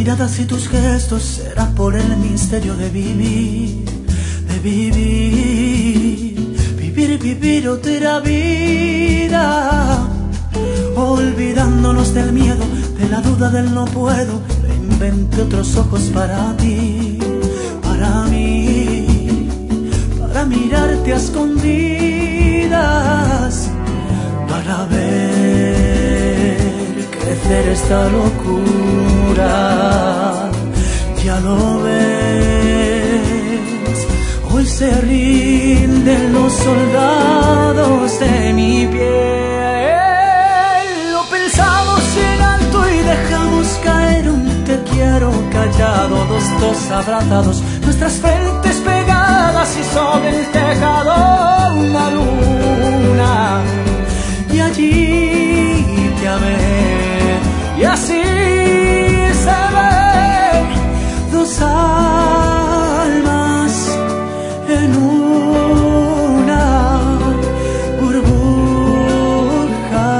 miradas y tus gestos será por el misterio de vivir, de vivir otra vida, olvidándonos del miedo, de la duda, del no puedo. Inventé otros ojos para ti, para mí, para mirarte a escondidas, para ver crecer esta locura. Ya lo ves, hoy se rinden los soldados de mi piel. Lo pensamos en alto y dejamos caer un te quiero callado, los dos abrazados, nuestras frentes pegadas y sobre el tejado una luna. Y allí te amé, y así se ven dos almas en una burbuja.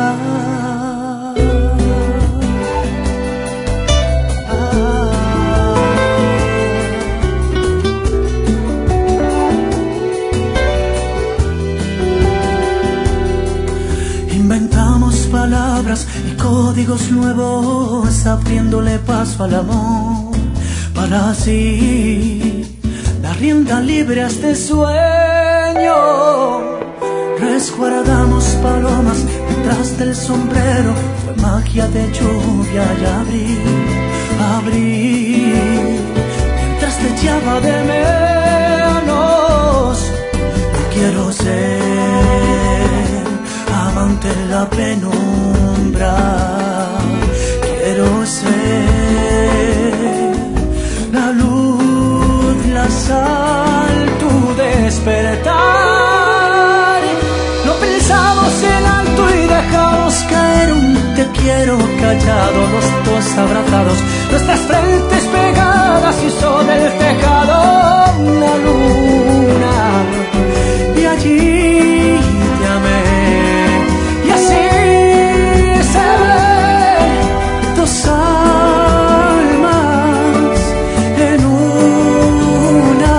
Inventamos palabras y códigos nuevos, abriéndole paso al amor, para así dar rienda libre a este sueño. Resguardamos palomas detrás del sombrero, fue magia de lluvia y abril, mientras te echaba de menos. No quiero ser amante en la penumbra, quiero ser la luz, la sal, tu despertar. Lo pensamos en alto y dejamos caer un te quiero callado, los dos abrazados, nuestras frentes pegadas y sobre el tejado una luna. Y allí te amé, y así se ven dos almas en una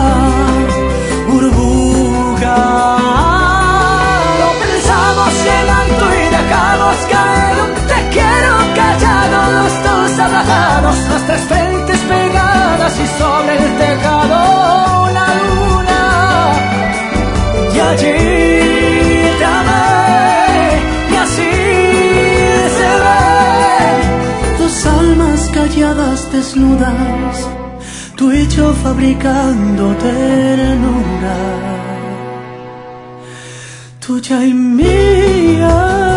burbuja. Lo pensamos en alto y dejamos caer un te quiero callado, los dos abrazados, nuestras frentes pegadas y sobre el tejado una luna. Y allí te amé, y así se ven dos almas calladas, desnudas, tú y yo fabricando ternura, tuya y mía.